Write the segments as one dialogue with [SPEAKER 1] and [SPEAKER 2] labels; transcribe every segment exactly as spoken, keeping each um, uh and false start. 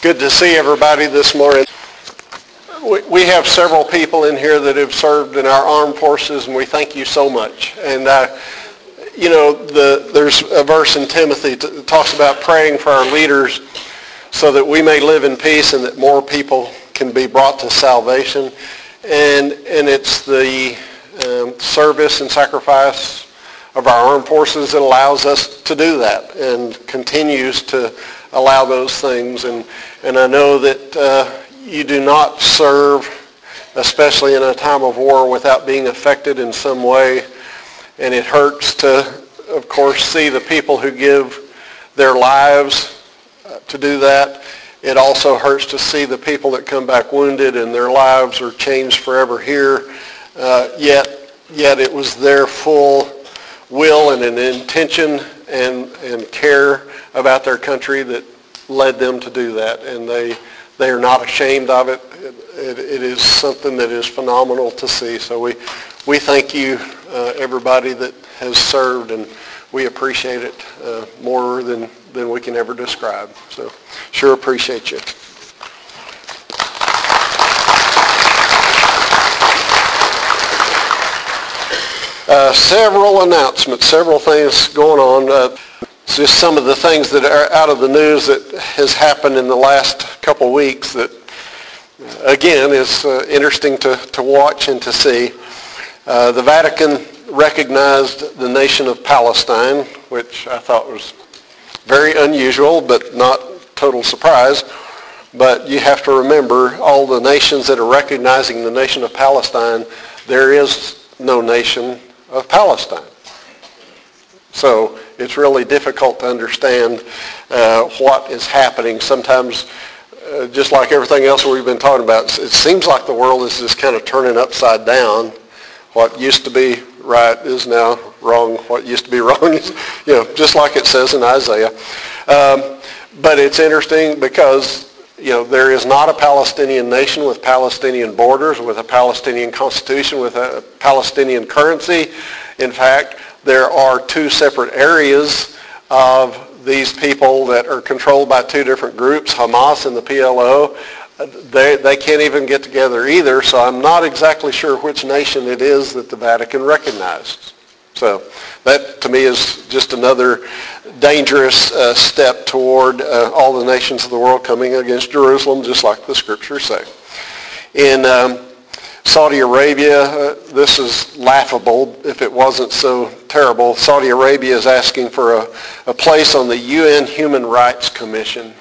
[SPEAKER 1] Good to see everybody this morning. We, we have several people in here that have served in our armed forces, and we thank you so much. And, uh, you know, the, there's a verse in Timothy that talks about praying for our leaders so that we may live in peace and that more people can be brought to salvation. And, and it's the um, service and sacrifice of our armed forces that allows us to do that and continues to allow those things. And, and I know that uh, you do not serve, especially in a time of war, without being affected in some way. And it hurts to, of course, see the people who give their lives uh, to do that. It also hurts to see the people that come back wounded and their lives are changed forever here. Uh, yet, yet it was their full will and an intention and, and care about their country that led them to do that, and they they are not ashamed of it. It, it, it is something that is phenomenal to see. So we we thank you, uh, everybody that has served, and we appreciate it uh, more than than we can ever describe. So sure appreciate you. Uh, several announcements, several things going on. Uh, it's just some of the things that are out of the news that has happened in the last couple of weeks that, again, is uh, interesting to, to watch and to see. Uh, the Vatican recognized the nation of Palestine, which I thought was very unusual, but not total surprise. But you have to remember, all the nations that are recognizing the nation of Palestine, there is no nation of Palestine. So it's really difficult to understand uh, what is happening. Sometimes, uh, just like everything else we've been talking about, it seems like the world is just kind of turning upside down. What used to be right is now wrong. What used to be wrong is, you know, just like it says in Isaiah. Um, but it's interesting because, you know, there is not a Palestinian nation with Palestinian borders, with a Palestinian constitution, with a Palestinian currency. In fact, there are two separate areas of these people that are controlled by two different groups, Hamas and the P L O. They, they can't even get together either, so I'm not exactly sure which nation it is that the Vatican recognizes. So that, to me, is just another dangerous uh, step toward uh, all the nations of the world coming against Jerusalem, just like the scriptures say. In um, Saudi Arabia, uh, this is laughable if it wasn't so terrible. Saudi Arabia is asking for a, a place on the U N Human Rights Commission.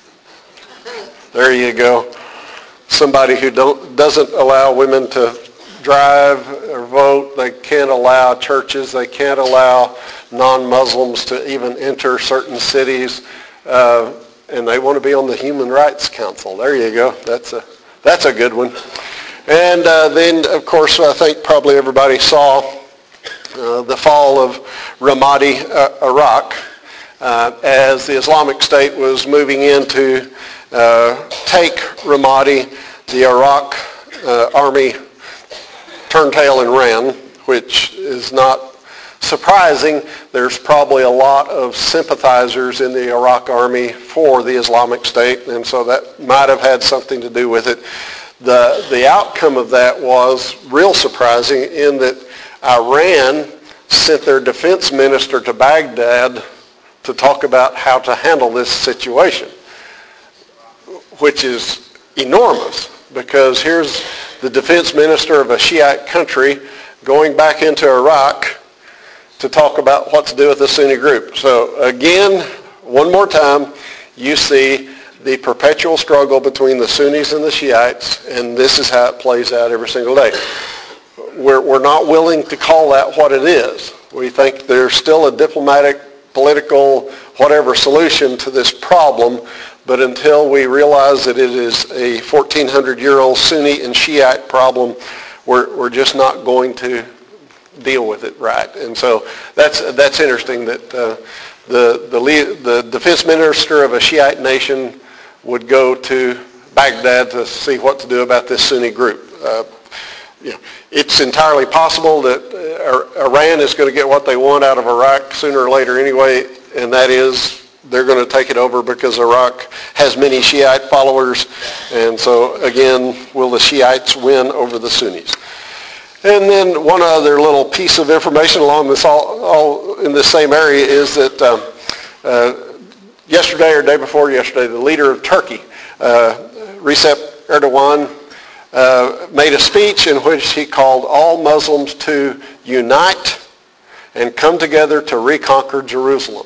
[SPEAKER 1] There you go. Somebody who don't, doesn't allow women to drive or vote. They can't allow churches. They can't allow non-Muslims to even enter certain cities. Uh, and they want to be on the Human Rights Council. There you go. That's a, that's a good one. And uh, then, of course, I think probably everybody saw uh, the fall of Ramadi, uh, Iraq, uh, as the Islamic State was moving in to uh, take Ramadi. The Iraq uh, army turned tail and ran, which is not surprising. There's probably a lot of sympathizers in the Iraq army for the Islamic State, and so that might have had something to do with it. The, the outcome of that was real surprising in that Iran sent their defense minister to Baghdad to talk about how to handle this situation, which is enormous, because here's the defense minister of a Shiite country going back into Iraq to talk about what to do with the Sunni group. So again, one more time, you see the perpetual struggle between the Sunnis and the Shiites, and this is how it plays out every single day. We're, we're not willing to call that what it is. We think there's still a diplomatic, political, whatever solution to this problem, but until we realize that it is a fourteen hundred year old Sunni and Shiite problem, we're, we're just not going to deal with it right. And so that's, that's interesting that uh, the, the, the defense minister of a Shiite nation would go to Baghdad to see what to do about this Sunni group. Uh, you know, it's entirely possible that uh, Iran is going to get what they want out of Iraq sooner or later anyway, and that is they're going to take it over because Iraq has many Shiite followers. And so, again, will the Shiites win over the Sunnis? And then one other little piece of information along this all, all in this same area is that um, uh, yesterday or day before yesterday, the leader of Turkey, uh, Recep Erdogan, uh, made a speech in which he called all Muslims to unite and come together to reconquer Jerusalem.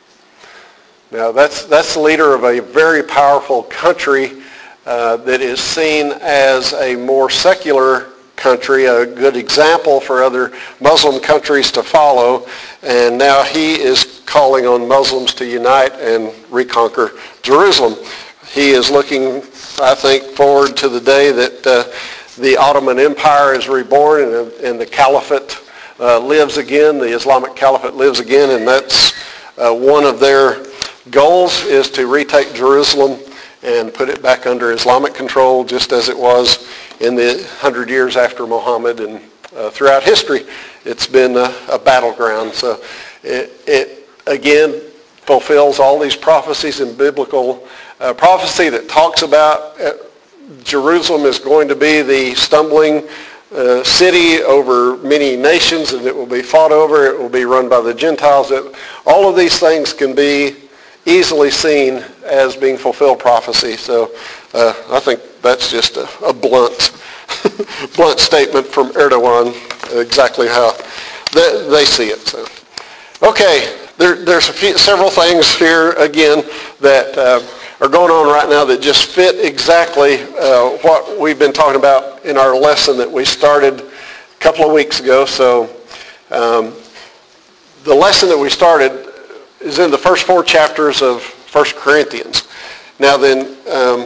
[SPEAKER 1] Now, that's, that's the leader of a very powerful country uh, that is seen as a more secular country, a good example for other Muslim countries to follow. And now he is calling on Muslims to unite and reconquer Jerusalem. He is looking, I think, forward to the day that uh, the Ottoman Empire is reborn and, and the Caliphate uh, lives again, the Islamic Caliphate lives again, and that's uh, one of their goals is to retake Jerusalem and put it back under Islamic control, just as it was in the hundred years after Muhammad. And uh, throughout history, it's been a, a battleground. So it, it, again, fulfills all these prophecies in biblical uh, prophecy that talks about uh, Jerusalem is going to be the stumbling uh, city over many nations, and it will be fought over. It will be run by the Gentiles. It, all of these things can be easily seen as being fulfilled prophecy. So uh, I think that's just a, a blunt, blunt statement from Erdogan, exactly how they, they see it. So, okay, there, there's a few, several things here again that uh, are going on right now that just fit exactly uh, what we've been talking about in our lesson that we started a couple of weeks ago. So um, the lesson that we started is in the first four chapters of First Corinthians. Now then, um,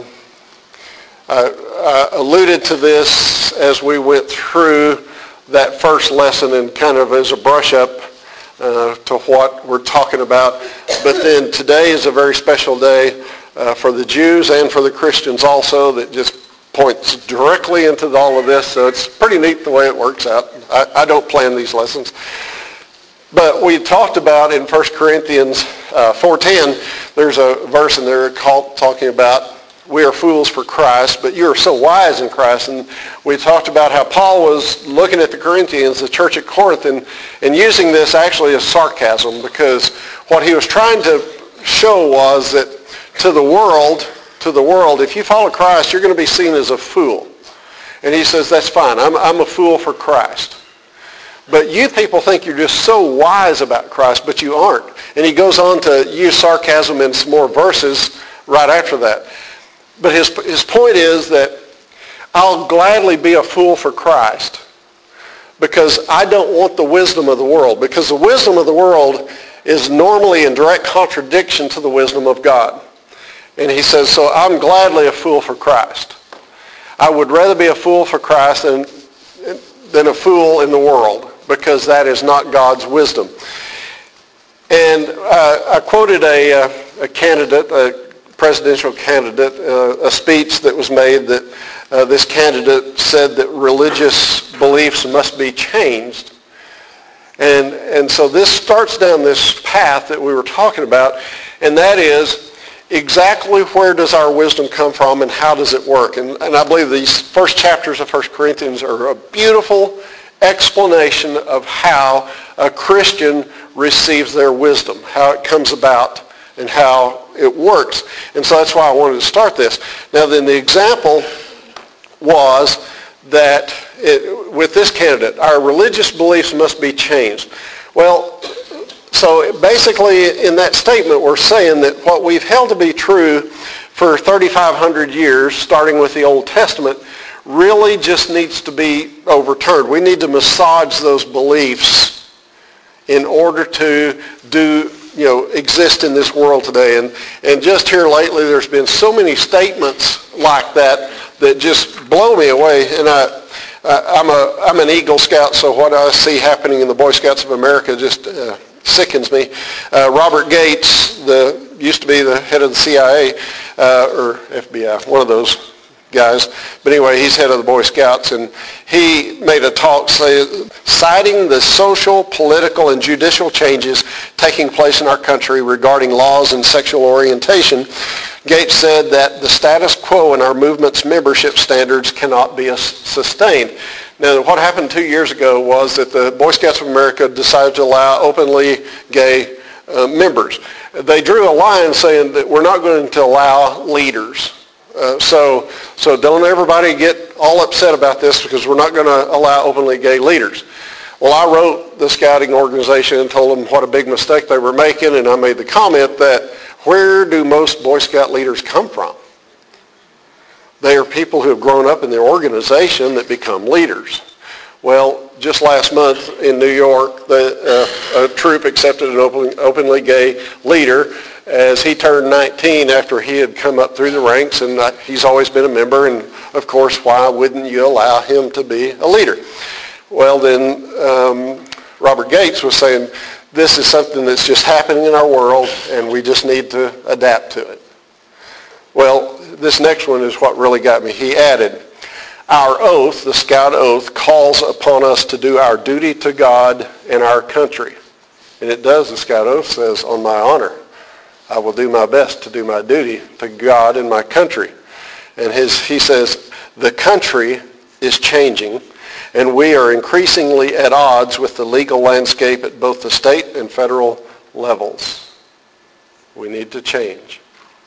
[SPEAKER 1] I, I alluded to this as we went through that first lesson and kind of as a brush up uh, to what we're talking about. But then today is a very special day uh, for the Jews and for the Christians also that just points directly into all of this. So it's pretty neat the way it works out. I, I don't plan these lessons. But we talked about in First Corinthians uh, four ten, there's a verse in there called, talking about we are fools for Christ, but you are so wise in Christ. And we talked about how Paul was looking at the Corinthians, the church at Corinth, and, and using this actually as sarcasm, because what he was trying to show was that to the world, to the world, if you follow Christ, you're going to be seen as a fool. And he says, that's fine. I'm, I'm a fool for Christ. But you people think you're just so wise about Christ, but you aren't. And he goes on to use sarcasm in some more verses right after that. But his, his point is that I'll gladly be a fool for Christ because I don't want the wisdom of the world, because the wisdom of the world is normally in direct contradiction to the wisdom of God. And he says, so I'm gladly a fool for Christ. I would rather be a fool for Christ than, than a fool in the world, because that is not God's wisdom. And uh, I quoted a, a candidate, a presidential candidate, uh, a speech that was made that uh, this candidate said that religious beliefs must be changed. And, and so this starts down this path that we were talking about, and that is exactly where does our wisdom come from and how does it work? And, and I believe these first chapters of First Corinthians are a beautiful explanation of how a Christian receives their wisdom, how it comes about, and how it works. And so that's why I wanted to start this. Now then, the example was that it, with this candidate, our religious beliefs must be changed. Well, so basically in that statement we're saying that what we've held to be true for thirty-five hundred years, starting with the Old Testament, really just needs to be overturned. We need to massage those beliefs in order to do, you know, exist in this world today. And and just here lately, there's been so many statements like that that just blow me away. And I, I'm a I'm an Eagle Scout, so what I see happening in the Boy Scouts of America just uh, sickens me. Uh, Robert Gates, the used to be the head of the C I A uh, or F B I, one of those guys. But anyway, he's head of the Boy Scouts, and he made a talk say, citing the social, political, and judicial changes taking place in our country regarding laws and sexual orientation. Gates said that the status quo in our movement's membership standards cannot be sustained. Now, what happened two years ago was that the Boy Scouts of America decided to allow openly gay uh, members. They drew a line saying that we're not going to allow leaders. Uh, so, so don't everybody get all upset about this because we're not going to allow openly gay leaders. Well, I wrote the scouting organization and told them what a big mistake they were making, and I made the comment that where do most Boy Scout leaders come from? They are people who have grown up in their organization that become leaders. Well, just last month in New York, the, uh, a troop accepted an open, openly gay leader as he turned nineteen after he had come up through the ranks, and uh, he's always been a member, and of course, why wouldn't you allow him to be a leader? Well, then um, Robert Gates was saying, this is something that's just happening in our world, and we just need to adapt to it. Well, this next one is what really got me. He added, our oath, the Scout oath, calls upon us to do our duty to God and our country. And it does, the Scout oath says, on my honor, I will do my best to do my duty to God and my country. And his, he says, the country is changing, and we are increasingly at odds with the legal landscape at both the state and federal levels. We need to change.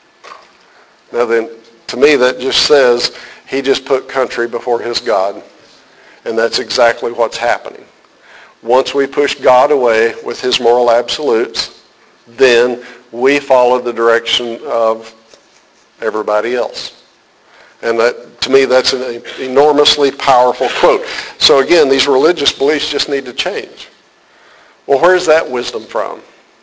[SPEAKER 1] Now then, to me, that just says he just put country before his God, and that's exactly what's happening. Once we push God away with his moral absolutes, then we follow the direction of everybody else. And that, to me, that's an enormously powerful quote. So again, these religious beliefs just need to change. Well, where's that wisdom from?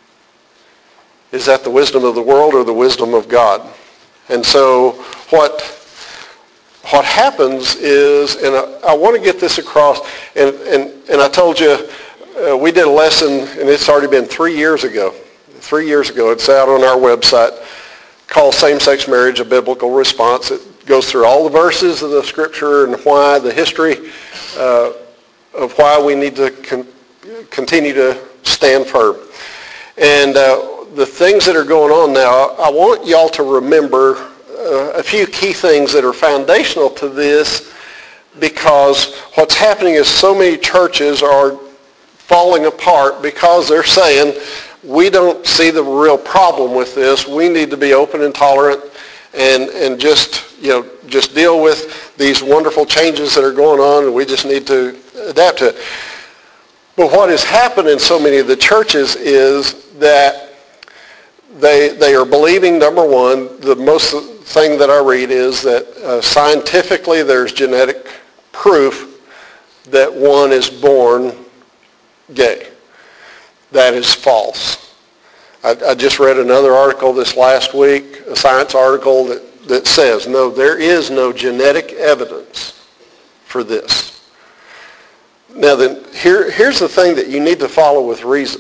[SPEAKER 1] Is that the wisdom of the world or the wisdom of God? And so what, what happens is, and I, I want to get this across, and, and, and I told you, uh, we did a lesson, and it's already been three years ago. Three years ago, it's out on our website, called Same-Sex Marriage, a Biblical Response. It goes through all the verses of the Scripture and why, the history uh, of why we need to con- continue to stand firm. And uh, the things that are going on now, I want y'all to remember uh, a few key things that are foundational to this, because what's happening is so many churches are falling apart because they're saying, we don't see the real problem with this. We need to be open and tolerant and, and just, you know, just deal with these wonderful changes that are going on, and we just need to adapt to it. But what has happened in so many of the churches is that they they are believing, number one, the most thing that I read is that uh, scientifically there's genetic proof that one is born gay. That is false. I, I just read another article this last week, a science article that, that says, no, there is no genetic evidence for this. Now then, here, here's the thing that you need to follow with reason.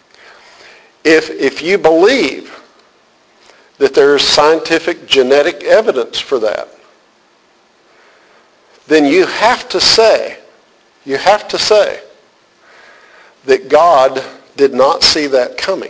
[SPEAKER 1] If, if you believe that there is scientific genetic evidence for that, then you have to say, you have to say that God did not see that coming.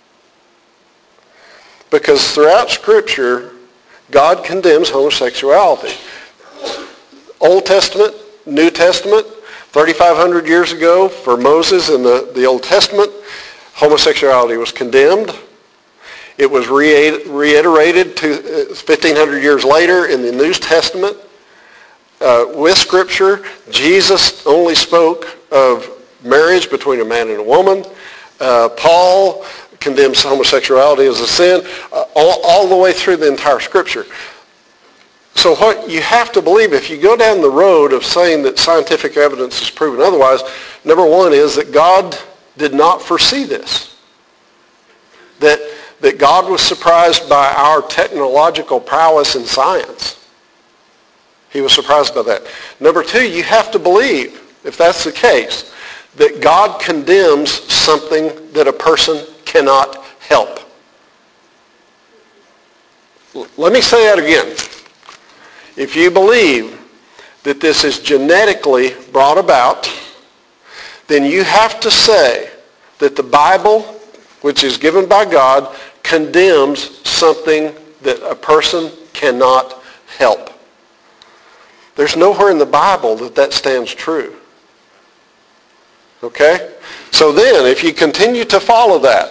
[SPEAKER 1] Because throughout Scripture, God condemns homosexuality. Old Testament, New Testament, thirty-five hundred years ago for Moses in the, the Old Testament, homosexuality was condemned. It was reiterated to fifteen hundred years later in the New Testament. Uh, with Scripture, Jesus only spoke of marriage between a man and a woman. Uh, Paul condemns homosexuality as a sin, uh, all, all the way through the entire Scripture. So what you have to believe, if you go down the road of saying that scientific evidence is proven otherwise, number one is that God did not foresee this. That, that God was surprised by our technological prowess in science. He was surprised by that. Number two, you have to believe, if that's the case, that God condemns something that a person cannot help. Let me say that again. if you believe that this is genetically brought about, then you have to say that the Bible, which is given by God, condemns something that a person cannot help. There's nowhere in the Bible that that stands true. Okay? So then, if you continue to follow that,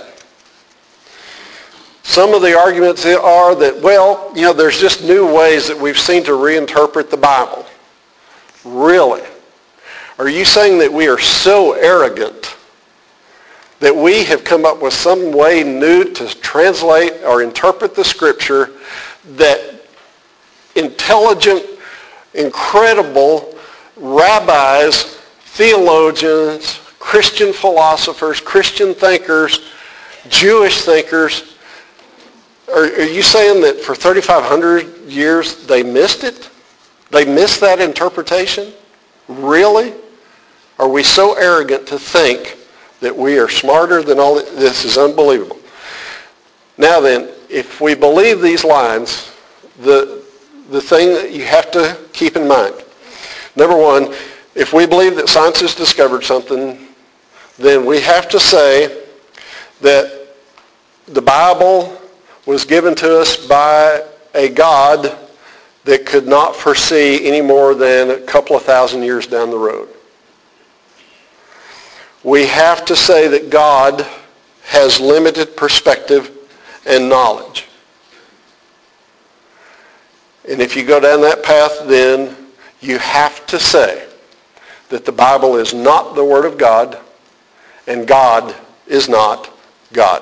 [SPEAKER 1] some of the arguments are that, well, you know, there's just new ways that we've seen to reinterpret the Bible. Really? Are you saying that we are so arrogant that we have come up with some way new to translate or interpret the Scripture that intelligent, incredible rabbis, theologians, Christian philosophers, Christian thinkers, Jewish thinkers, are, are you saying that for thirty-five hundred years they missed it? They missed that interpretation? Really? Are we so arrogant to think that we are smarter than all this? This is unbelievable. Now then, if we believe these lines, the, the thing that you have to keep in mind, number one, if we believe that science has discovered something, then we have to say that the Bible was given to us by a God that could not foresee any more than a couple of thousand years down the road. We have to say that God has limited perspective and knowledge. And if you go down that path, then you have to say that the Bible is not the Word of God and God is not God.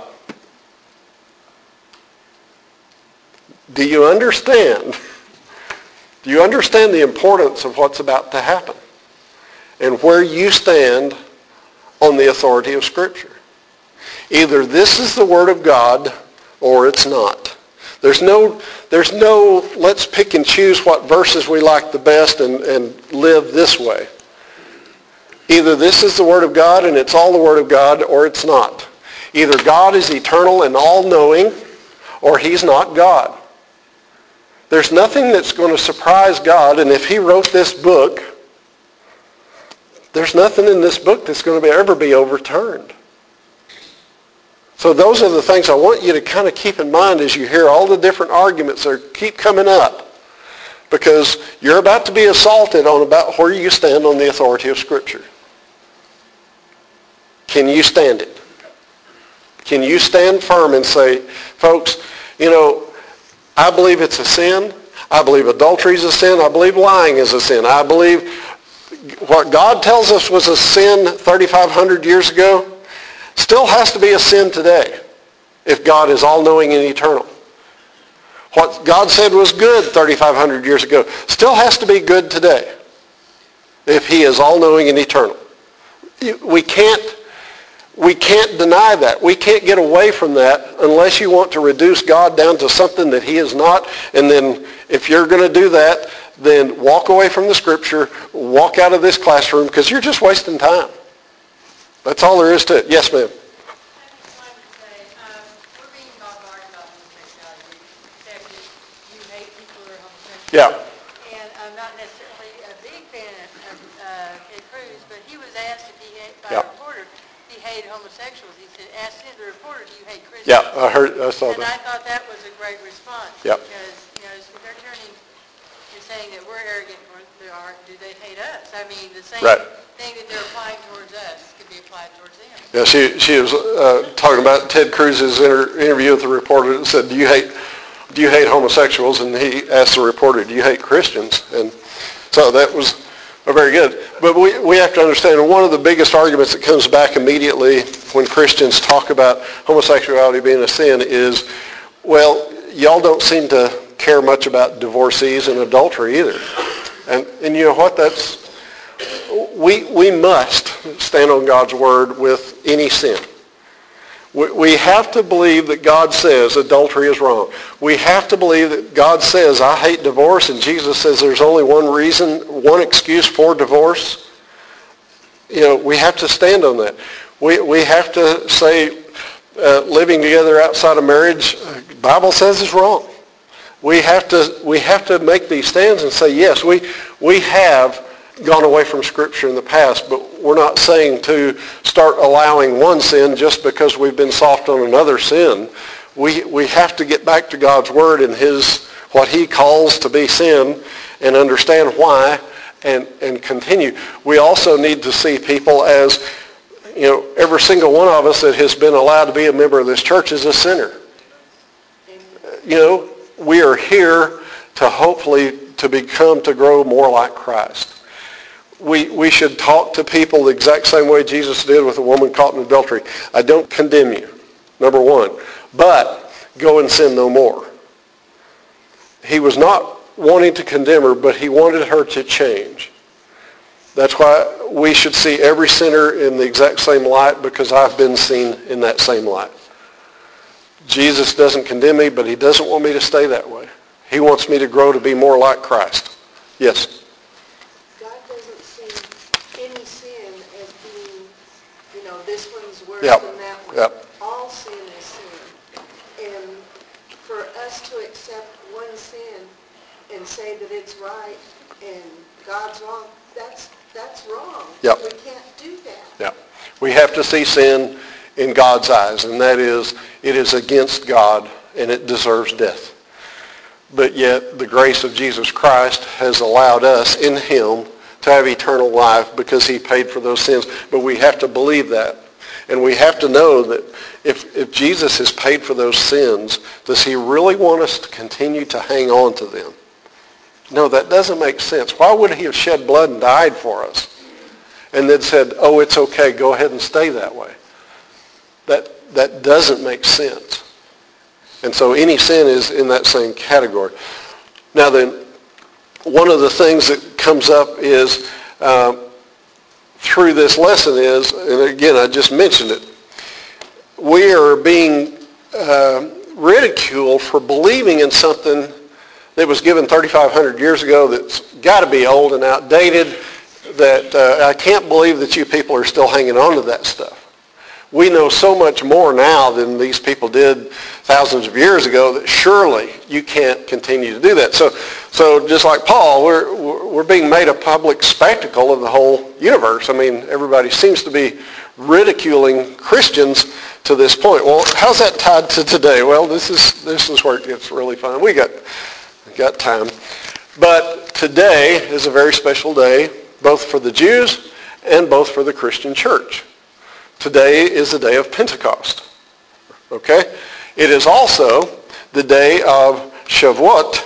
[SPEAKER 1] Do you understand? Do you understand the importance of what's about to happen and where you stand on the authority of Scripture? Either this is the Word of God or it's not. There's no, there's no let's pick and choose what verses we like the best and, and live this way. Either this is the Word of God and it's all the Word of God or it's not. Either God is eternal and all-knowing or he's not God. There's nothing that's going to surprise God, and if he wrote this book, there's nothing in this book that's going to be, ever be overturned. So those are the things I want you to kind of keep in mind as you hear all the different arguments that keep coming up, because you're about to be assaulted on about where you stand on the authority of Scripture. Can you stand it? Can you stand firm and say, folks, you know, I believe it's a sin. I believe adultery is a sin. I believe lying is a sin. I believe what God tells us was a sin thirty-five hundred years ago still has to be a sin today if God is all-knowing and eternal. What God said was good thirty-five hundred years ago still has to be good today if he is all-knowing and eternal. We can't We can't deny that. We can't get away from that unless you want to reduce God down to something that he is not. And then if you're going to do that, then walk away from the Scripture, walk out of this classroom, because you're just wasting time. That's all there is to it. Yes, ma'am. Yeah.
[SPEAKER 2] And I'm not necessarily a big fan of uh, Ted Cruz, but he was asked if he had, by
[SPEAKER 1] Yeah.
[SPEAKER 2] a reporter, if he hated homosexuals. He said, asked him, the reporter, do you hate Christians?
[SPEAKER 1] Yeah, I heard, I saw
[SPEAKER 2] And
[SPEAKER 1] that.
[SPEAKER 2] I thought that was a great response.
[SPEAKER 1] Yep.
[SPEAKER 2] Because, you know, so they're turning, you're saying that we're arrogant, or they are, do they hate us? I mean, the same
[SPEAKER 1] Right.
[SPEAKER 2] thing that they're applying towards us could be applied towards them.
[SPEAKER 1] Yeah, she she was uh, talking about Ted Cruz's inter- interview with the reporter that said, "Do you hate do you hate homosexuals?" And he asked the reporter, "Do you hate Christians?" And so that was uh, very good. But we we have to understand, and one of the biggest arguments that comes back immediately when Christians talk about homosexuality being a sin is, well, y'all don't seem to care much about divorcees and adultery either. And and you know what? That's We we must stand on God's word with any sin. We, we have to believe that God says adultery is wrong. We have to believe that God says, I hate divorce, and Jesus says there's only one reason, one excuse for divorce. You know, we have to stand on that. We we have to say uh, living together outside of marriage, the Bible says is wrong. We have to we have to make these stands and say, yes, we we have gone away from Scripture in the past, but we're not saying to start allowing one sin just because we've been soft on another sin. We we have to get back to God's Word and His what He calls to be sin and understand why and, and continue. We also need to see people as, you know, every single one of us that has been allowed to be a member of this church is a sinner. You know, we are here to hopefully to become, to grow more like Christ. We we should talk to people the exact same way Jesus did with a woman caught in adultery. I don't condemn you, number one, but go and sin no more. He was not wanting to condemn her, but he wanted her to change. That's why we should see every sinner in the exact same light, because I've been seen in that same light. Jesus doesn't condemn me, but he doesn't want me to stay that way. He wants me to grow to be more like Christ. Yes?
[SPEAKER 3] God doesn't see any sin as being, you know, this one's worse
[SPEAKER 1] Yep.
[SPEAKER 3] than that one.
[SPEAKER 1] Yep.
[SPEAKER 3] All sin is sin. And for us to accept one sin and say that it's right and God's wrong, that's that's wrong.
[SPEAKER 1] Yep.
[SPEAKER 3] We can't do that.
[SPEAKER 1] Yeah. We have to see sin in God's eyes, and that is, it is against God and it deserves death. But yet the grace of Jesus Christ has allowed us in him to have eternal life because he paid for those sins. But we have to believe that. And we have to know that if, if Jesus has paid for those sins, does he really want us to continue to hang on to them? No, that doesn't make sense. Why would he have shed blood and died for us and then said, oh, it's okay, go ahead and stay that way? That, that doesn't make sense. And so any sin is in that same category. Now then, one of the things that comes up is, um, through this lesson is, and again, I just mentioned it, we are being uh, ridiculed for believing in something that was given thirty-five hundred years ago that's got to be old and outdated, that uh, I can't believe that you people are still hanging on to that stuff. We know so much more now than these people did thousands of years ago that surely you can't continue to do that. So so just like Paul, we're we're being made a public spectacle of the whole universe. I mean, everybody seems to be ridiculing Christians to this point. Well, how's that tied to today? Well, this is this is where it gets really fun. We got got time. But today is a very special day, both for the Jews and both for the Christian church. Today is the day of Pentecost. Okay? It is also the day of Shavuot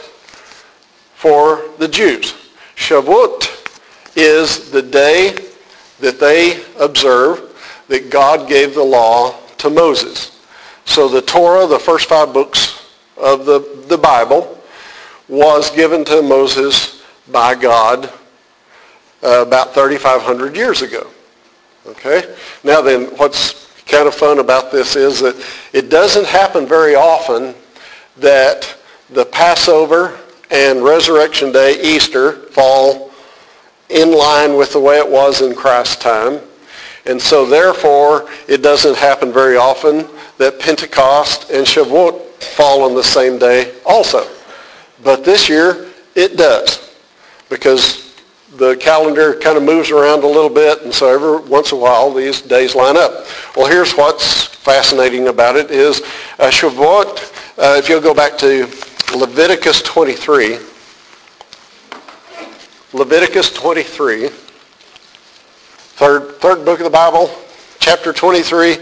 [SPEAKER 1] for the Jews. Shavuot is the day that they observe that God gave the law to Moses. So the Torah, the first five books of the, the Bible, was given to Moses by God uh, about thirty-five hundred years ago. Okay? Now then, what's kind of fun about this is that it doesn't happen very often that the Passover and Resurrection Day, Easter, fall in line with the way it was in Christ's time. And so therefore, it doesn't happen very often that Pentecost and Shavuot fall on the same day also. But this year, it does, because the calendar kind of moves around a little bit, and so every once in a while, these days line up. Well, here's what's fascinating about it is uh, Shavuot, uh, if you'll go back to Leviticus twenty-three, Leviticus twenty-three, third, third book of the Bible, chapter twenty-three,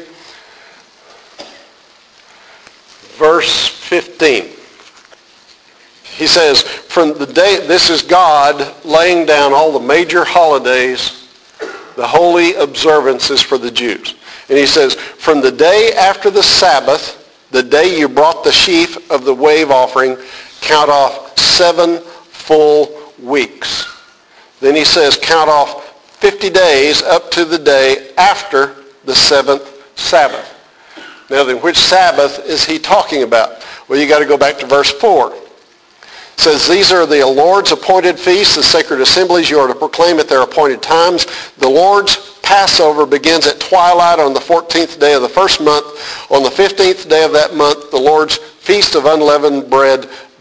[SPEAKER 1] verse fifteen. He says, from the day, this is God laying down all the major holidays, the holy observances for the Jews. And he says, from the day after the Sabbath, the day you brought the sheaf of the wave offering, count off seven full weeks. Then he says, count off fifty days up to the day after the seventh Sabbath. Now then, which Sabbath is he talking about? Well, you got to go back to verse four. It says, these are the Lord's appointed feasts, the sacred assemblies you are to proclaim at their appointed times. The Lord's Passover begins at twilight on the fourteenth day of the first month. On the fifteenth day of that month, the Lord's feast of unleavened bread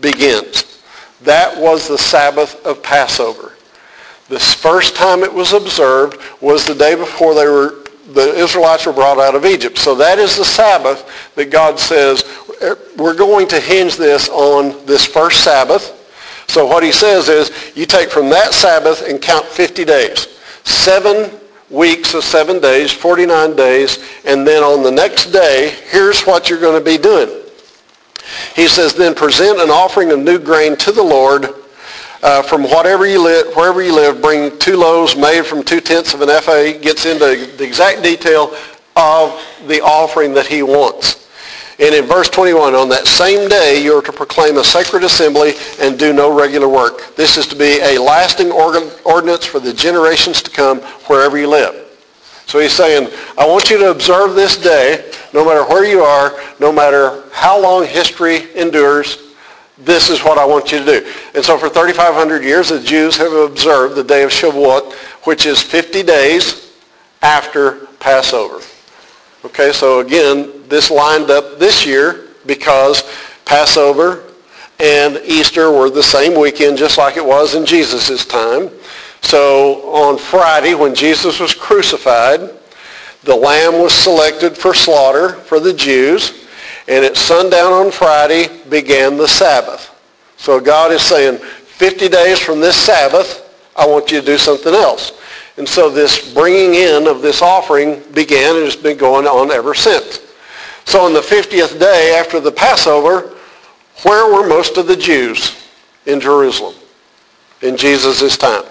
[SPEAKER 1] begins. That was the Sabbath of Passover. The first time it was observed was the day before they were, the Israelites were brought out of Egypt. So that is the Sabbath that God says, we're going to hinge this on this first Sabbath. So what he says is, you take from that Sabbath and count fifty days. Seven weeks of seven days, forty-nine days, and then on the next day, here's what you're going to be doing. He says, then present an offering of new grain to the Lord. Uh, from whatever you live, wherever you live, bring two loaves made from two-tenths of an ephah. He gets into the exact detail of the offering that he wants. And in verse twenty-one, on that same day you are to proclaim a sacred assembly and do no regular work. This is to be a lasting ordinance for the generations to come wherever you live. So he's saying, I want you to observe this day, no matter where you are, no matter how long history endures. This is what I want you to do. And so for thirty-five hundred years, the Jews have observed the day of Shavuot, which is fifty days after Passover. Okay, so again, this lined up this year because Passover and Easter were the same weekend, just like it was in Jesus' time. So on Friday, when Jesus was crucified, the lamb was selected for slaughter for the Jews. And at sundown on Friday began the Sabbath. So God is saying, fifty days from this Sabbath, I want you to do something else. And so this bringing in of this offering began and has been going on ever since. So on the fiftieth day after the Passover, where were most of the Jews in Jerusalem in Jesus' time?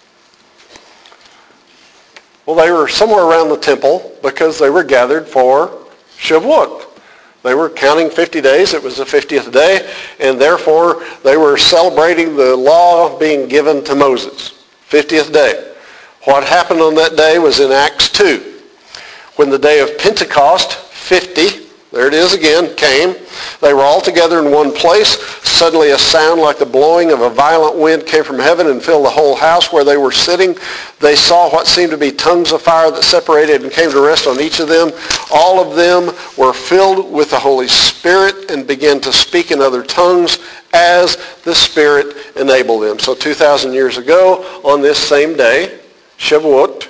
[SPEAKER 1] Well, they were somewhere around the temple because they were gathered for Shavuot. They were counting fifty days. It was the fiftieth day, and therefore they were celebrating the law being given to Moses. fiftieth day. What happened on that day was in Acts two. When the day of Pentecost, fifty, there it is again, came. They were all together in one place. Suddenly a sound like the blowing of a violent wind came from heaven and filled the whole house where they were sitting. They saw what seemed to be tongues of fire that separated and came to rest on each of them. All of them were filled with the Holy Spirit and began to speak in other tongues as the Spirit enabled them. So two thousand years ago, on this same day, Shavuot,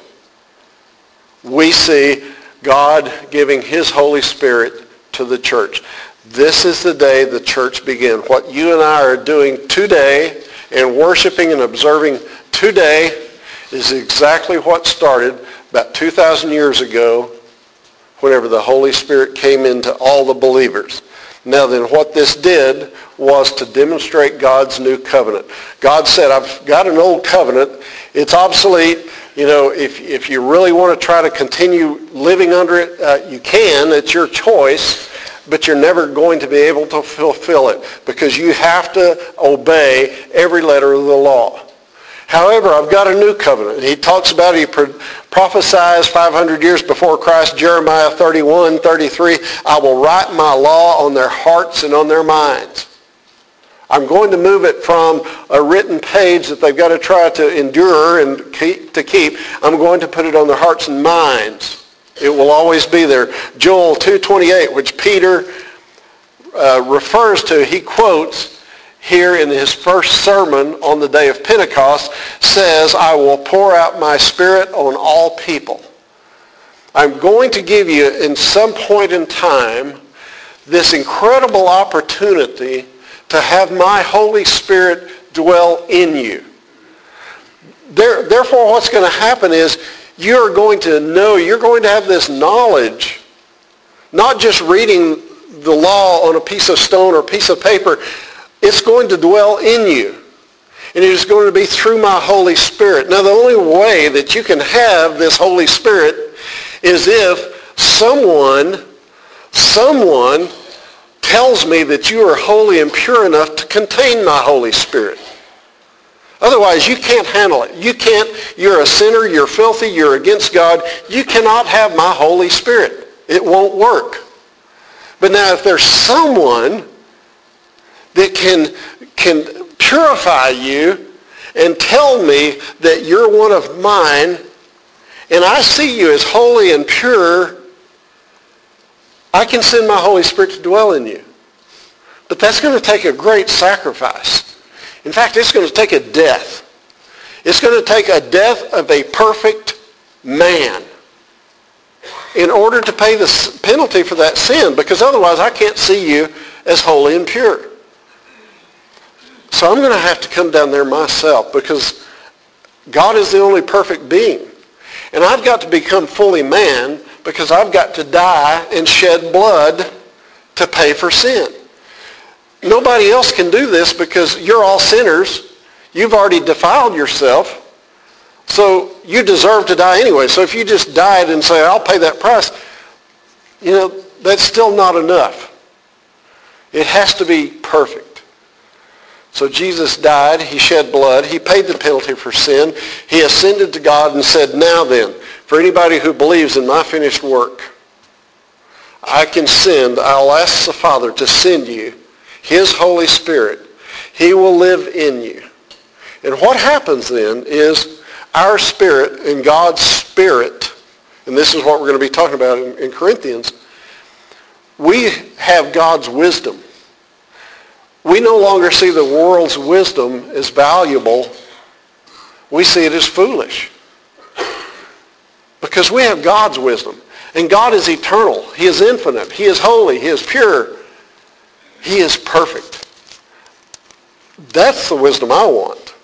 [SPEAKER 1] we see God giving his Holy Spirit to the church. This is the day the church began. What you and I are doing today and worshiping and observing today is exactly what started about two thousand years ago whenever the Holy Spirit came into all the believers. Now then, what this did was to demonstrate God's new covenant. God said, I've got an old covenant. It's obsolete. You know, if, if you really want to try to continue living under it, uh, you can. It's your choice. But you're never going to be able to fulfill it because you have to obey every letter of the law. However, I've got a new covenant. He talks about, he prophesies five hundred years before Christ, Jeremiah thirty-one, thirty-three, I will write my law on their hearts and on their minds. I'm going to move it from a written page that they've got to try to endure and keep, to keep. I'm going to put it on their hearts and minds. It will always be there. Joel two twenty-eight, which Peter uh, refers to, he quotes here in his first sermon on the day of Pentecost, says, I will pour out my Spirit on all people. I'm going to give you, in some point in time, this incredible opportunity to have my Holy Spirit dwell in you. There, therefore, what's going to happen is you're going to know, you're going to have this knowledge, not just reading the law on a piece of stone or a piece of paper. It's going to dwell in you. And it is going to be through my Holy Spirit. Now, the only way that you can have this Holy Spirit is if someone, someone tells me that you are holy and pure enough to contain my Holy Spirit. Otherwise, you can't handle it. You can't, you're a sinner, you're filthy, you're against God. You cannot have my Holy Spirit. It won't work. But now, if there's someone that can, can purify you and tell me that you're one of mine, and I see you as holy and pure, I can send my Holy Spirit to dwell in you. But that's going to take a great sacrifice. In fact, it's going to take a death. It's going to take a death of a perfect man in order to pay the penalty for that sin, because otherwise I can't see you as holy and pure. So I'm going to have to come down there myself, because God is the only perfect being. And I've got to become fully man because I've got to die and shed blood to pay for sin. Nobody else can do this because you're all sinners. You've already defiled yourself. So you deserve to die anyway. So if you just died and say, I'll pay that price, you know, that's still not enough. It has to be perfect. So Jesus died, he shed blood, he paid the penalty for sin, he ascended to God and said, now then, for anybody who believes in my finished work, I can send, I'll ask the Father to send you his Holy Spirit. He will live in you. And what happens then is our spirit and God's Spirit, and this is what we're going to be talking about in, in Corinthians, we have God's wisdom. We no longer see the world's wisdom as valuable. We see it as foolish. Because we have God's wisdom. And God is eternal. He is infinite. He is holy. He is pure. He is perfect. That's the wisdom I want.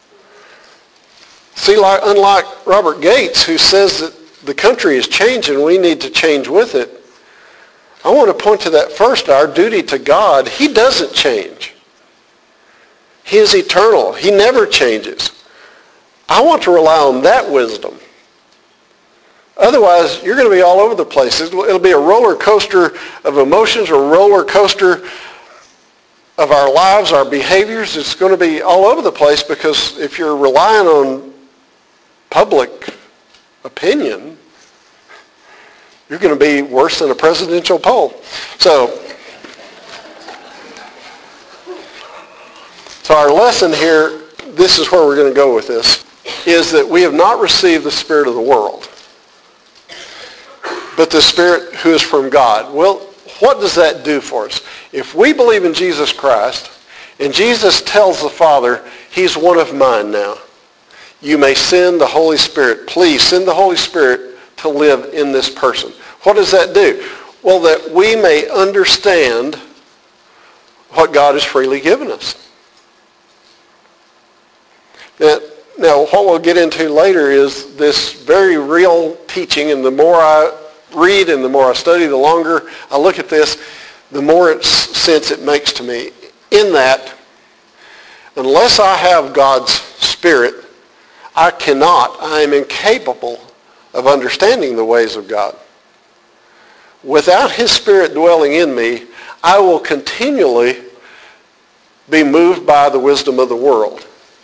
[SPEAKER 1] See, like, unlike Robert Gates, who says that the country is changing and we need to change with it, I want to point to that first, our duty to God. He doesn't change. He is eternal. He never changes. I want to rely on that wisdom. Otherwise, you're going to be all over the place. It'll be a roller coaster of emotions, or a roller coaster of our lives, our behaviors. It's going to be all over the place, because if you're relying on public opinion, you're going to be worse than a presidential poll. So, so our lesson here, this is where we're going to go with this, is that we have not received the spirit of the world, but the Spirit who is from God. Well, what does that do for us? If we believe in Jesus Christ, and Jesus tells the Father, he's one of mine now, you may send the Holy Spirit. Please send the Holy Spirit to live in this person. What does that do? Well, that we may understand what God has freely given us. Now, now, what we'll get into later is this very real teaching, and the more I read and the more I study, the longer I look at this, the more it's, sense it makes to me. In that, unless I have God's Spirit, I cannot, I am incapable of understanding the ways of God. Without his Spirit dwelling in me, I will continually be moved by the wisdom of the world.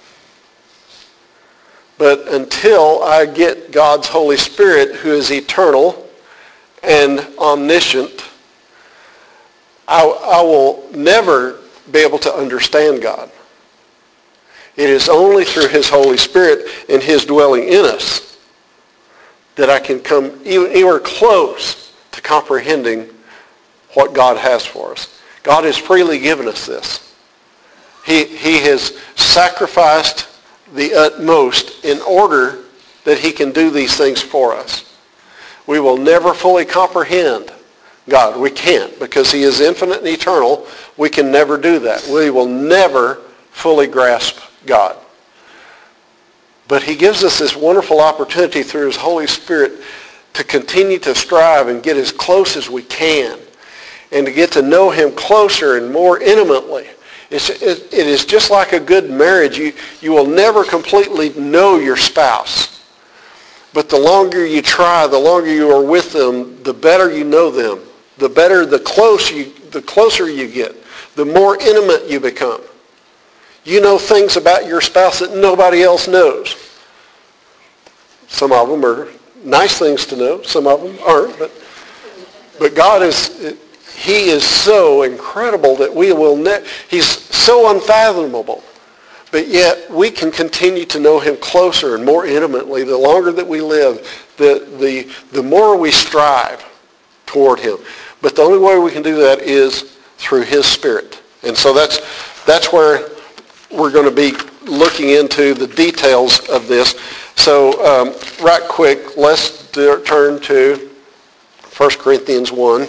[SPEAKER 1] But until I get God's Holy Spirit, who is eternal and omniscient, I, I will never be able to understand God. It is only through his Holy Spirit and his dwelling in us that I can come even, even close to comprehending what God has for us. God has freely given us this. He, he has sacrificed the utmost in order that he can do these things for us. We will never fully comprehend God. We can't, because he is infinite and eternal. We can never do that. We will never fully grasp God. But he gives us this wonderful opportunity through his Holy Spirit to continue to strive and get as close as we can, and to get to know him closer and more intimately. It's, it, it is just like a good marriage. You, you will never completely know your spouse. But the longer you try, the longer you are with them, the better you know them. The better, the close you, the closer you get, the more intimate you become. You know things about your spouse that nobody else knows. Some of them are nice things to know. Some of them aren't. But, but God is, he is so incredible that we will ne- he's so unfathomable. But yet we can continue to know him closer and more intimately. The longer that we live, the, the, the more we strive toward him. But the only way we can do that is through his Spirit And so that's that's where we're going to be looking into the details of this. So um, right quick, let's do, turn to First Corinthians one.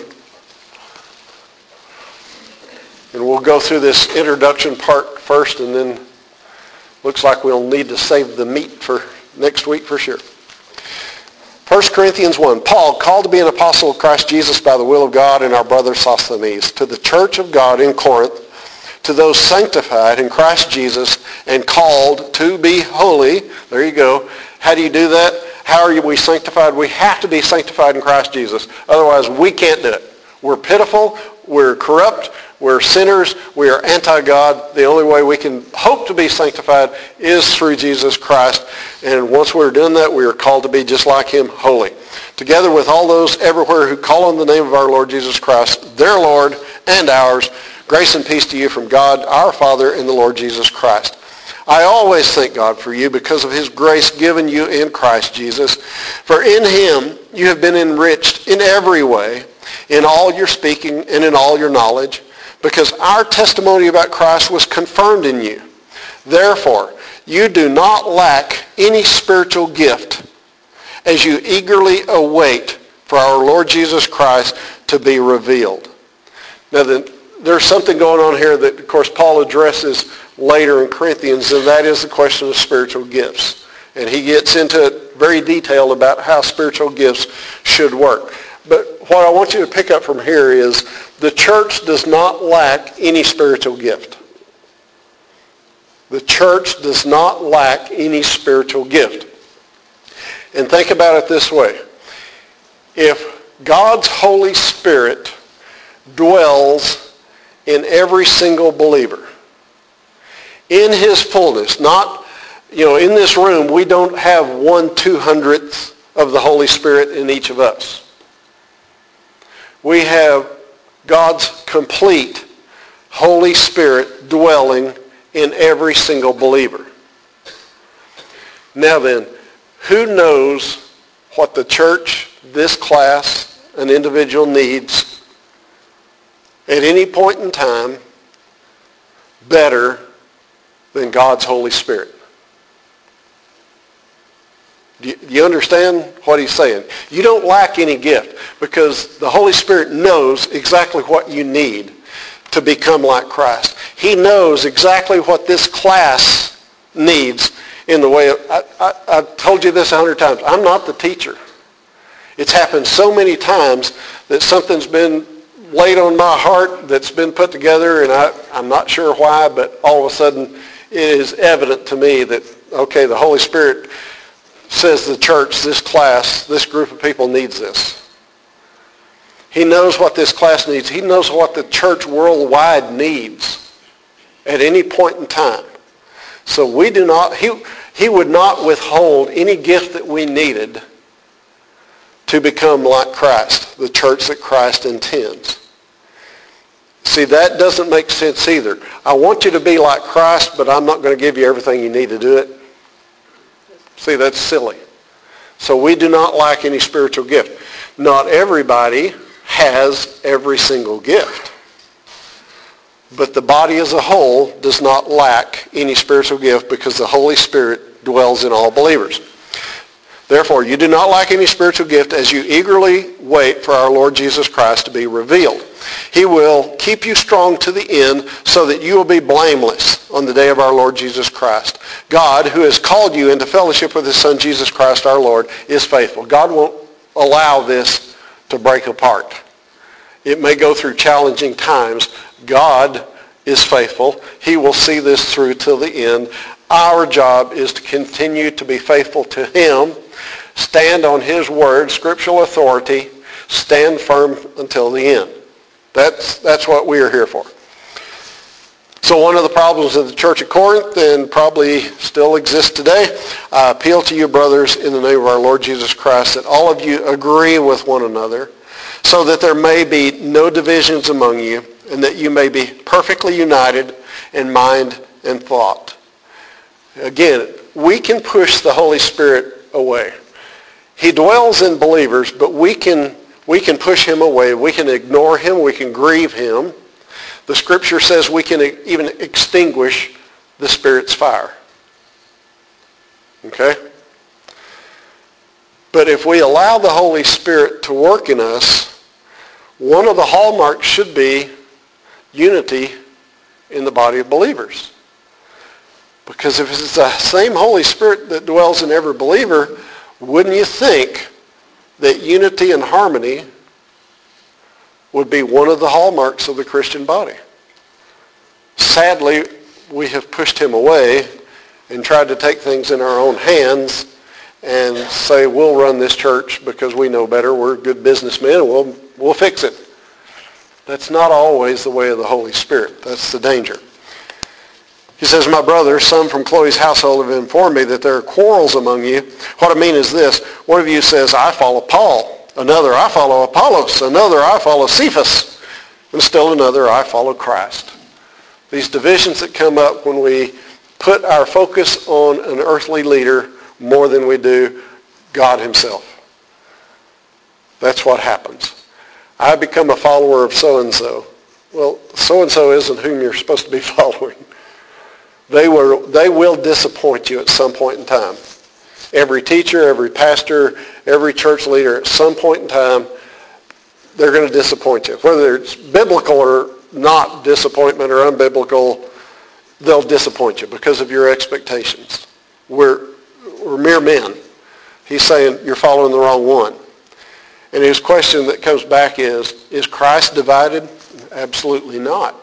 [SPEAKER 1] And we'll go through this introduction part first, and then looks like we'll need to save the meat for next week for sure. First Corinthians one, Paul, called to be an apostle of Christ Jesus by the will of God, and our brother Sosthenes, to the church of God in Corinth, to those sanctified in Christ Jesus and called to be holy. There you go. How do you do that? How are we sanctified? We have to be sanctified in Christ Jesus. Otherwise, we can't do it. We're pitiful. We're corrupt. We're sinners. We are anti-God. The only way we can hope to be sanctified is through Jesus Christ. And once we're doing that, we are called to be just like him, holy. Together with all those everywhere who call on the name of our Lord Jesus Christ, their Lord and ours, grace and peace to you from God, our Father, and the Lord Jesus Christ. I always thank God for you because of his grace given you in Christ Jesus. For in him you have been enriched in every way, in all your speaking and in all your knowledge, because our testimony about Christ was confirmed in you. Therefore, you do not lack any spiritual gift as you eagerly await for our Lord Jesus Christ to be revealed. Now, the There's something going on here that, of course, Paul addresses later in Corinthians, and that is the question of spiritual gifts. And he gets into it very detailed about how spiritual gifts should work. But what I want you to pick up from here is the church does not lack any spiritual gift. The church does not lack any spiritual gift. And think about it this way. If God's Holy Spirit dwells in every single believer, in his fullness, not, you know, in this room, we don't have one two-hundredth of the Holy Spirit in each of us. We have God's complete Holy Spirit dwelling in every single believer. Now then, who knows what the church, this class, an individual needs at any point in time better than God's Holy Spirit? Do you, do you understand what he's saying? You don't lack any gift because the Holy Spirit knows exactly what you need to become like Christ. He knows exactly what this class needs in the way of, I, I, I've told you this a hundred times, I'm not the teacher. It's happened so many times that something's been laid on my heart that's been put together, and I, I'm not sure why, but all of a sudden it is evident to me that, okay, the Holy Spirit says the church, this class, this group of people needs this. He knows what this class needs. He knows what the church worldwide needs at any point in time. So we do not, he, he would not withhold any gift that we needed to become like Christ, the church that Christ intends. See, that doesn't make sense either. I want you to be like Christ, but I'm not going to give you everything you need to do it. See, that's silly. So we do not lack any spiritual gift. Not everybody has every single gift. But the body as a whole does not lack any spiritual gift because the Holy Spirit dwells in all believers. Therefore, you do not lack any spiritual gift as you eagerly wait for our Lord Jesus Christ to be revealed. He will keep you strong to the end so that you will be blameless on the day of our Lord Jesus Christ. God, who has called you into fellowship with his Son, Jesus Christ our Lord, is faithful. God won't allow this to break apart. It may go through challenging times. God is faithful. He will see this through till the end. Our job is to continue to be faithful to him, stand on his word, scriptural authority, stand firm until the end. That's, that's what we are here for. So one of the problems of the church at Corinth, and probably still exists today, I appeal to you, brothers, in the name of our Lord Jesus Christ, that all of you agree with one another, so that there may be no divisions among you, and that you may be perfectly united in mind and thought. Again, we can push the Holy Spirit away. He dwells in believers, but we can we can push him away. We can ignore him. We can grieve him. The Scripture says we can even extinguish the Spirit's fire. Okay? But if we allow the Holy Spirit to work in us, one of the hallmarks should be unity in the body of believers. Because if it's the same Holy Spirit that dwells in every believer, wouldn't you think that unity and harmony would be one of the hallmarks of the Christian body? Sadly, we have pushed him away and tried to take things in our own hands and say, we'll run this church because we know better. We're good businessmen and we'll, we'll fix it. That's not always the way of the Holy Spirit. That's the danger. He says, my brothers, some from Chloe's household have informed me that there are quarrels among you. What I mean is this. One of you says, I follow Paul. Another, I follow Apollos. Another, I follow Cephas. And still another, I follow Christ. These divisions that come up when we put our focus on an earthly leader more than we do God himself. That's what happens. I become a follower of so-and-so. Well, so-and-so isn't whom you're supposed to be following. They will, they will disappoint you at some point in time. Every teacher, every pastor, every church leader, at some point in time, they're going to disappoint you. Whether it's biblical or not disappointment or unbiblical, they'll disappoint you because of your expectations. We're, we're mere men. He's saying you're following the wrong one. And his question that comes back is, is Christ divided? Absolutely not.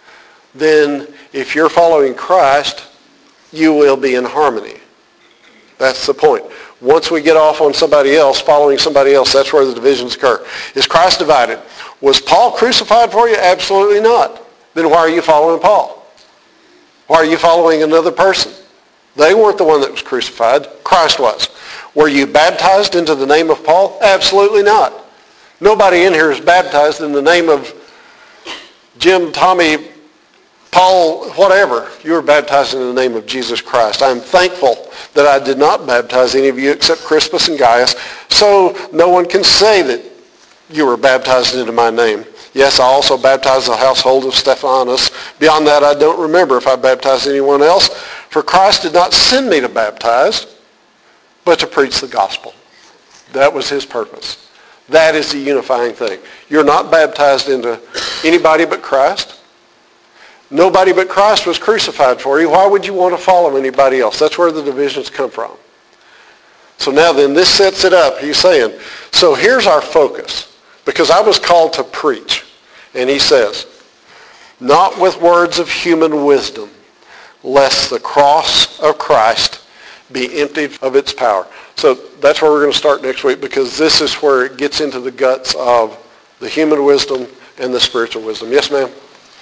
[SPEAKER 1] Then if you're following Christ, you will be in harmony. That's the point. Once we get off on somebody else, following somebody else, that's where the divisions occur. Is Christ divided? Was Paul crucified for you? Absolutely not. Then why are you following Paul? Why are you following another person? They weren't the one that was crucified. Christ was. Were you baptized into the name of Paul? Absolutely not. Nobody in here is baptized in the name of Jim, Tommy, Paul, whatever. You were baptized in the name of Jesus Christ. I'm thankful that I did not baptize any of you except Crispus and Gaius, so no one can say that you were baptized into my name. Yes, I also baptized the household of Stephanus. Beyond that, I don't remember if I baptized anyone else. For Christ did not send me to baptize, but to preach the gospel. That was his purpose. That is the unifying thing. You're not baptized into anybody but Christ. Nobody but Christ was crucified for you. Why would you want to follow anybody else? That's where the divisions come from. So now then, this sets it up. He's saying, so here's our focus. Because I was called to preach. And he says, not with words of human wisdom, lest the cross of Christ be emptied of its power. So that's where we're going to start next week, because this is where it gets into the guts of the human wisdom and the spiritual wisdom. Yes, ma'am?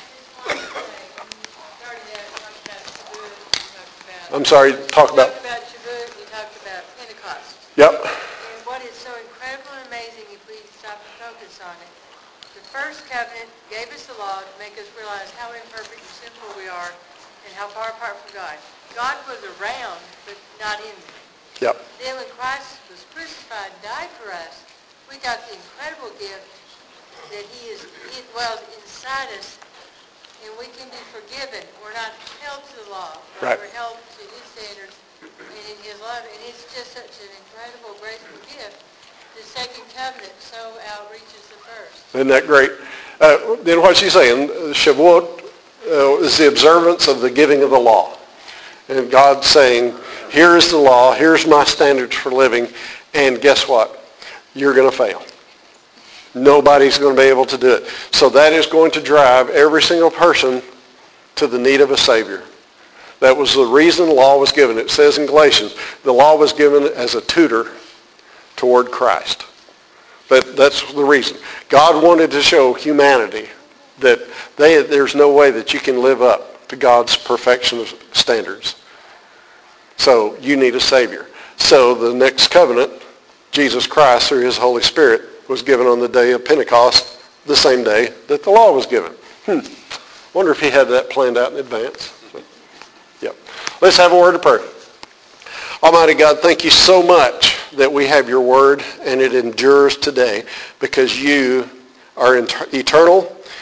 [SPEAKER 1] I'm sorry, talk about...
[SPEAKER 2] You talked about Shavuot, you talked about Pentecost.
[SPEAKER 1] Yep.
[SPEAKER 2] And what is so incredible and amazing, if we stop and focus on it, the first covenant gave us the law to make us realize how imperfect and sinful we are and how far apart from God. God was around, but not in them.
[SPEAKER 1] Yep.
[SPEAKER 2] Then when Christ was crucified and died for us, we got the incredible gift that he is he dwells inside us, and we can be forgiven. We're not held to the law, but
[SPEAKER 1] Right.
[SPEAKER 2] we're held to his standards and in his love. And it's just such an incredible, graceful gift. The second covenant so outreaches the first.
[SPEAKER 1] Isn't that great? Uh, then what's he saying? Shavuot uh, is the observance of the giving of the law. And God's saying, here is the law, here's my standards for living, and guess what? You're going to fail. Nobody's going to be able to do it. So that is going to drive every single person to the need of a Savior. That was the reason the law was given. It says in Galatians, the law was given as a tutor toward Christ. That, that's the reason. God wanted to show humanity that they, there's no way that you can live up to God's perfection standards. So you need a Savior. So the next covenant, Jesus Christ through his Holy Spirit, was given on the day of Pentecost, the same day that the law was given. Hmm. Wonder if he had that planned out in advance. But, yep. Let's have a word of prayer. Almighty God, thank you so much that we have your word and it endures today because you are eternal.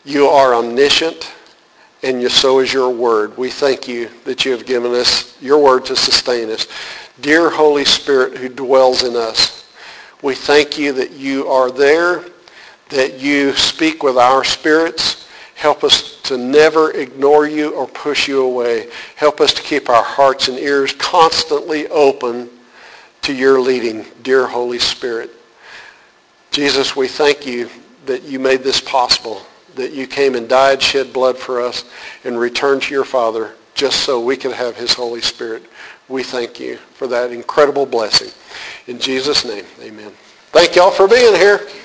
[SPEAKER 1] You are omniscient, and you, so is your word. We thank you that you have given us your word to sustain us. Dear Holy Spirit who dwells in us, we thank you that you are there, that you speak with our spirits. Help us to never ignore you or push you away. Help us to keep our hearts and ears constantly open to your leading, dear Holy Spirit. Jesus, we thank you that you made this possible, that you came and died, shed blood for us, and returned to your Father just so we could have his Holy Spirit. We thank you for that incredible blessing. In Jesus' name, amen. Thank y'all for being here.